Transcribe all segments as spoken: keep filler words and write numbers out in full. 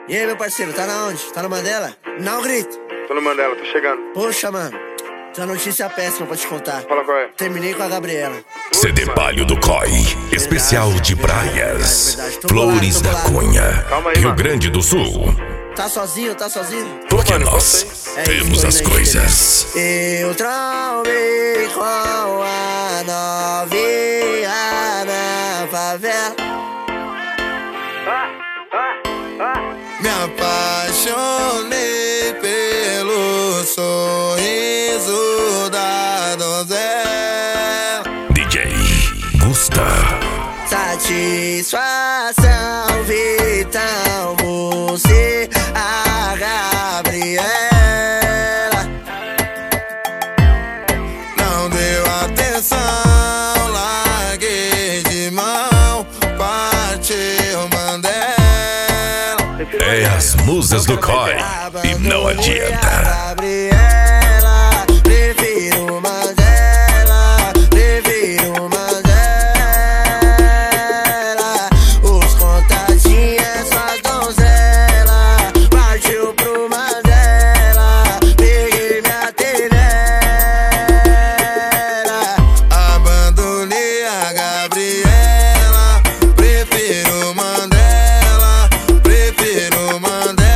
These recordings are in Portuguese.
E aí, meu parceiro, tá na onde? Tá no Mandela? Não grita. Tô no Mandela, tô chegando. Poxa, mano, tem uma notícia péssima pra te contar. Fala qual é. Terminei com a Gabriela. C D Palio do C O I, especial de praias, verdade, verdade. Flores Tô da bolado. Cunha, Calma aí, Rio mano. Grande do Sul. Tá sozinho, tá sozinho? Porque mano, nós É temos isso, as tô indo aí, coisas. Eu trombei com a novinha na favela. Me apaixonei pelo sorriso da donzela. D J Gusta. Satisfação, Vitão, você, a Gabriela. Não deu atenção, larguei de mão, partiu Mandela. É as musas do C O I e não adianta. Gabriela, prefiro Mandela, prefiro Mandela. Os contatinhos é só donzela, partiu pro Mandela, peguei minha tenera. Abandonei a Gabriela, prefiro Mandela, prefiro Mandela.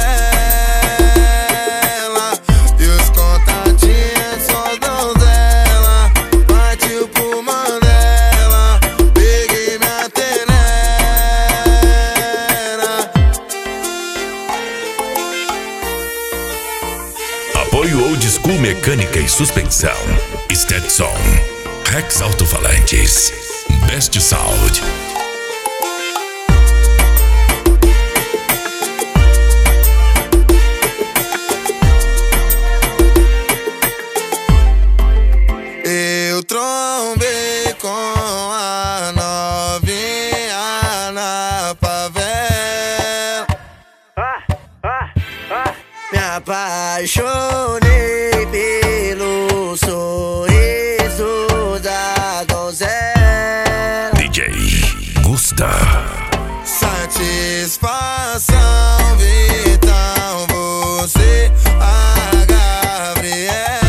E os contatinhos só donzela, partiu pro Mandela, peguei minha tenera. Apoio Old School Mecânica e Suspensão. Stetson. Rex Alto-Falantes. Best Sound. Eu trombei com a novinha na favela. Me apaixonei pelo sorriso da donzela. D J Gusta. Satisfação, Vitão, você, a Gabriela.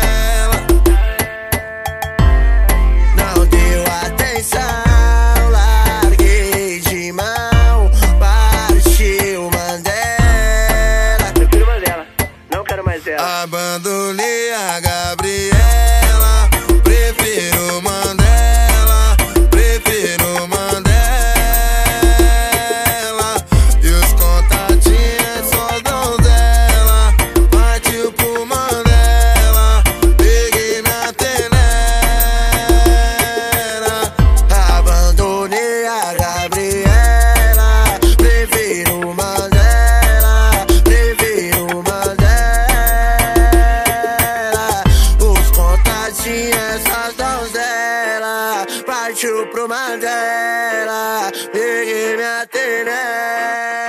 Não deu atenção, larguei de mão, partiu Mandela. Prefiro Mandela, não quero mais ela. Abandonei a Gabriela, prefiro Mandela, prefiro Mandela. E os contatinhos só donzela, partiu pro Mandela, peguei minha tenera. Abandonei a Gabriela, prefiro Mandela, prefiro Mandela. Os contatinhos, as donzela, partiu pro Mandela, peguei minha tenera.